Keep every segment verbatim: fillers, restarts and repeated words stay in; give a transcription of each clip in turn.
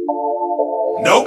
Nope.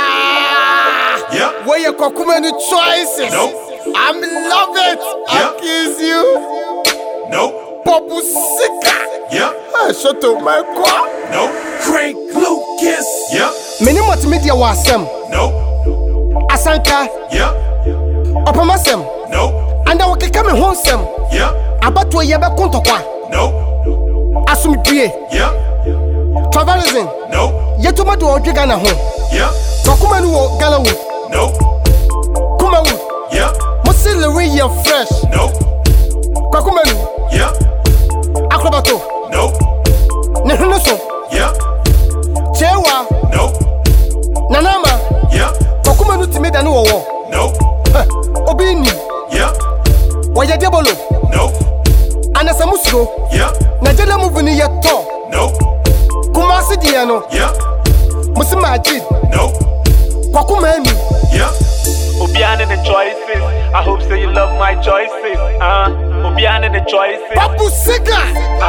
Ah. Yep. Where you got too many choices. Nope. I love it. Yep. I kiss you. Nope. Papu Sika. Yep. I shut up my car. Nope. Craig Lucas. Yep. Many multimedia wasem. Nope. Asanka. Yep. Opamasem. Nope. And I will come home sem. Yep. Abatwa yaba kontokwa. Nope. Asumdue. Yep. Travelism. Nope. Yetuma do odwiga na ho. Yep. Kokuma no wo Galawood. Nope. Kumawood. Yep. Musili we you fresh. Nope. Kokuma no. Yep. Akrobato. Nope. Ne hunu so. Yep. Chewa. Nope. Nanama. Yep. Kokuma no timida no wo. Nope. Obi ni. Yep. Waya diabolo. Nope. Anasa musuro. Yep. Na jela move ni yeto. Nope. Kumasi dia no. Yep. Musima ajid. Nope. Kokuma emi. Yep. Obiane the choices. I hope so you love my choices. Uh, Obiane the choices. Papu Sika.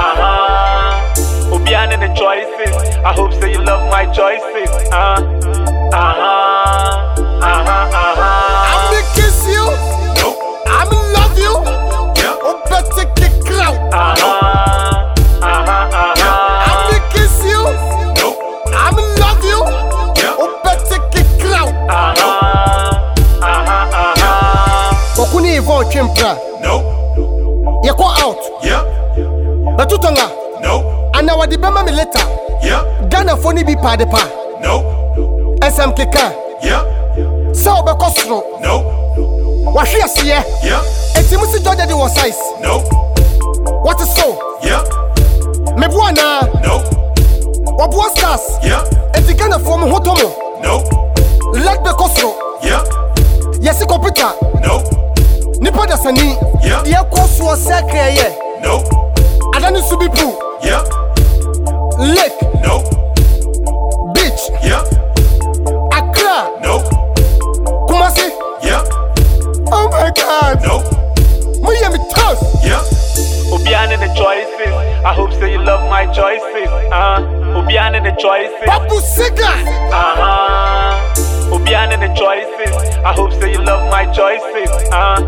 Uh-huh. Obiane the choices. I hope so you love my choices. Uh, uh-huh. Uh-huh. Uh-huh. I'm gonna kiss you. Nope. I'm in love you. Yep. Oh, better kick out. Uh-huh. Uh-huh. Uh-huh. I'm gonna kiss you. Nope. I'm in love you. Yep. Oh, better kick out. Uh-huh. Uh-huh. Uh-huh. Kokuni Yvonne Chimpra. Nope. Yako out. Yep. Batutanga. Nope. Ana wadi bema mi later. Yep. Ghana phone bi pa de pa. Nope. S M K K. Yep. Sa obekosro. Nope. Wahwe asiye. Yep. Enti musi Georgia de was size. Nope. What is so? Yep. Me buana. Nope. Wabua stars. Yep. Enti Ghana phone mi hotomo. Nope. Let be kosro. Yep. Yesi computer. Nope. Nipa da sani. Yep. Ye koso sekre ye. Nope. Adani subi pool. Yep. Lake. Nope. Beach. Yep. Accra. Nope. Kumasi. Yep. Oh my God. Nope. Muye mi toss. Yep. Obiane the choices. I hope so you love my choices. Uh, Obiane the choices. Papu Sika. Uh-huh. Obiane the choices. I hope so you love my choices. Uh,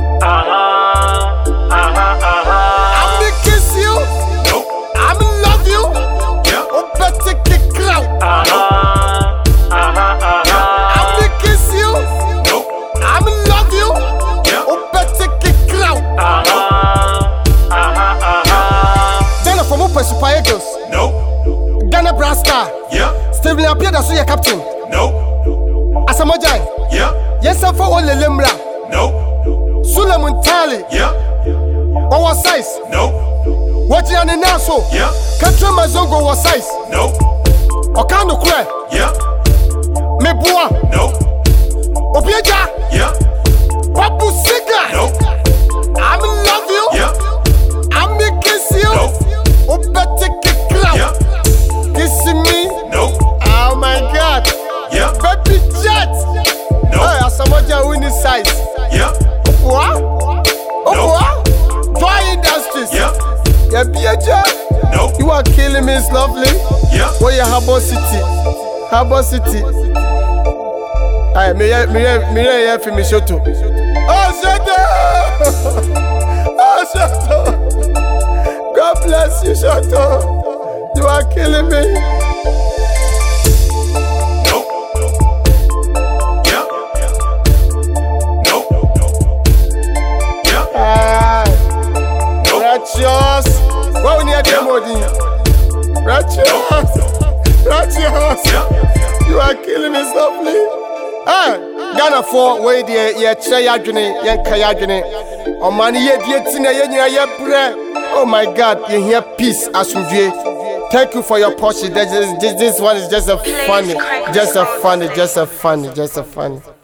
uh-huh. Uh-huh. Uh-huh. I'm gonna kiss you. Nope. I'm in love you. Yep. Oh, better kick out. Uh-huh. Uh-huh. Uh-huh. I'm gonna kiss you. Nope. I'm in love you. Yep. Oh, better kick out. Uh-huh. Uh-huh. Uh-huh. Ghana from Upper Super Eagles. Nope. Ghana Brasta. Yep. Steven appeared as your captain. Nope. Asamoah. Yep. Yes, I'm for all the Lemra. Nope. Suleiman Tali. Yep. Our size. Nope. What you on the Naso? Yep. Katra Mazongo was size. Nope. Okano Kwe. Yep. Me Boa. Nope. Opieja. Yep. Papu Sika. Nope. I'm in love you. Yep. I'm gonna kiss you. Nope. Oh, better kick out. Yep. Kissing me. Nope. Oh my God. Yep. Baby jet. Nope. Hey, Asamoah winning size. Yep. What? Oh, what? Joy Industries. Yep. Yeah, be a jet. Nope. You are killing me, it's lovely. Yep. Where you Harbour City? Harbour City. Aye, me ya, me ya, me ya, ya fi me shoto. Oh, shoto! Oh, shoto! God bless you, shoto. You are killing me. Nope. Yep. Nope. Yep. Ah, Nope. righteous. What we need to do? Righteous. Righteous. Yep. You are killing me softly. Ah, Ghana for where the ye try adwene, ye nka adwene. O man ye die tina ye nyina ye bre. Oh my God, you hear peace asumdue. Thank you for your portion. This, this, this one is just a funny, just a funny, just a funny, just a funny.